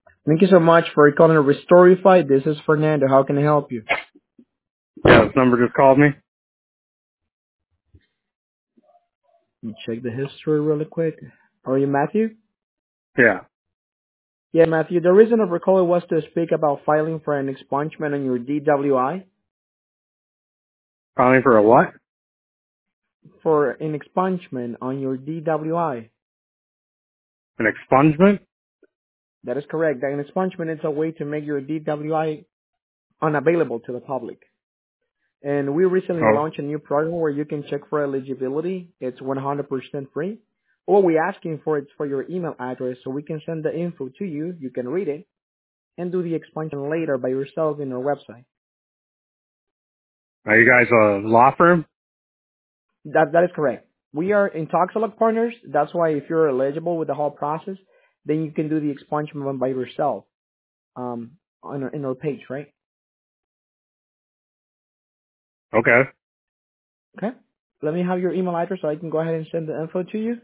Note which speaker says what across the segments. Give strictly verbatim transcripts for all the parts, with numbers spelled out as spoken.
Speaker 1: Thank you so much for calling Restorify. This is Fernando. How can I help you?
Speaker 2: Yeah, this number just called me.
Speaker 1: Let me check the history really quick. Are you Matthew?
Speaker 2: Yeah.
Speaker 1: Yeah, Matthew. The reason of our call was to speak about filing for an expungement on your D W I.
Speaker 2: Calling for a what?
Speaker 1: For an expungement on your D W I.
Speaker 2: An expungement?
Speaker 1: That is correct. An expungement is a way to make your D W I unavailable to the public. And we recently
Speaker 2: Oh.
Speaker 1: launched a new program where you can check for eligibility. It's one hundred percent free. All we're asking for is for your email address so we can send the info to you. You can read it and do the expansion later by yourself in our website.
Speaker 2: Are you guys a law firm?
Speaker 1: That That is correct. We are Intoxilog partners. That's why if you're eligible with the whole process, then you can do the expungement by yourself um, on our, in our page, right?
Speaker 2: Okay.
Speaker 1: Okay. Let me have your email address so I can go ahead and send the info to you.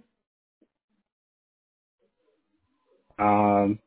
Speaker 2: Um,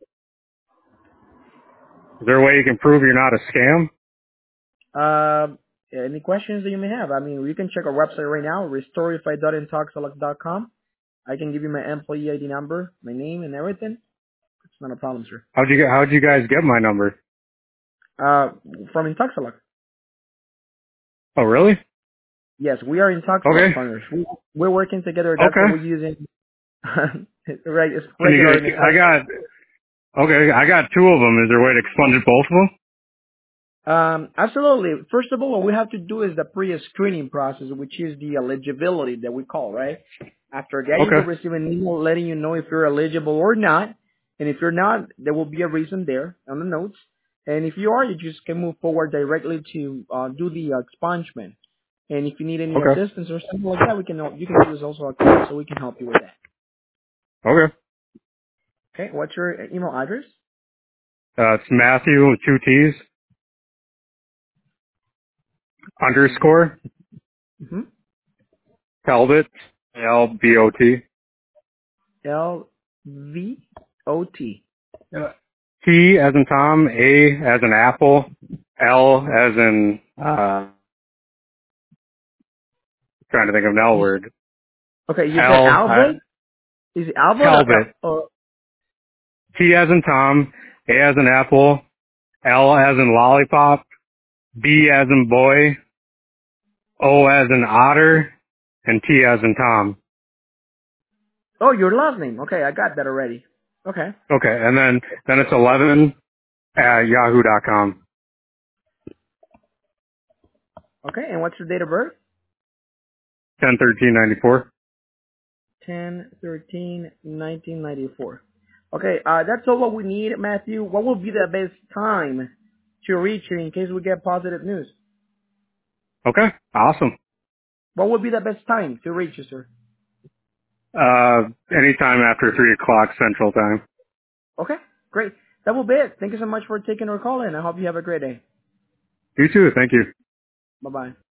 Speaker 2: is there a way you can prove you're not a scam?
Speaker 1: Uh, any questions that you may have? I mean, you can check our website right now, restorify dot intoxilog dot com. I can give you my employee I D number, my name, and everything. It's not a problem, sir.
Speaker 2: How'd you get, how'd you guys get my number?
Speaker 1: Uh, from Intoxilog.
Speaker 2: Oh, really?
Speaker 1: Yes, we are Intoxilog
Speaker 2: Okay.
Speaker 1: partners. We, we're working together. That's what
Speaker 2: Okay.
Speaker 1: we're using. Right, it's
Speaker 2: Can you
Speaker 1: regular in the
Speaker 2: get, I
Speaker 1: call.
Speaker 2: got, okay, I got two of them. Is there a way to expunge both of them?
Speaker 1: Um, absolutely. First of all, what we have to do is the pre-screening process, which is the eligibility that we call, right? After that, you will
Speaker 2: Okay.
Speaker 1: receive an email letting you know if you're eligible or not. And if you're not, there will be a reason there on the notes. And if you are, you just can move forward directly to uh, do the uh, expungement. And if you need any
Speaker 2: Okay.
Speaker 1: assistance or something like that, we can help. You can give us also a call so we can help you with that.
Speaker 2: Okay.
Speaker 1: Okay, what's your email address?
Speaker 2: Uh, it's Matthew with two T's, underscore,
Speaker 1: Mm-hmm.
Speaker 2: Talbot, L B O T.
Speaker 1: L V O T.
Speaker 2: Yeah. T as in Tom, A as in apple, L as in, uh, trying to think of an L word.
Speaker 1: Okay, you said
Speaker 2: L, uh,
Speaker 1: Albert? Is it Albert or,
Speaker 2: Talbot.
Speaker 1: or
Speaker 2: T as in Tom, A as in apple, L as in lollipop, B as in boy, O as in otter, and T as in Tom.
Speaker 1: oh, your last name? Okay, I got that already. Okay,
Speaker 2: Okay, and then, then it's eleven at yahoo dot com.
Speaker 1: okay, and what's your date of birth?
Speaker 2: ten thirteen ninety-four.
Speaker 1: Ten thirteen nineteen ninety four. Okay, uh, that's all what we need, Matthew. What will be the best time to reach you in case we get positive news?
Speaker 2: Okay, awesome.
Speaker 1: What would be the best time to reach you, sir?
Speaker 2: Uh, anytime after three o'clock Central Time.
Speaker 1: Okay, great. That will be it. Thank you so much for taking our call, and I hope you have a great day.
Speaker 2: You too, thank you.
Speaker 1: Bye bye.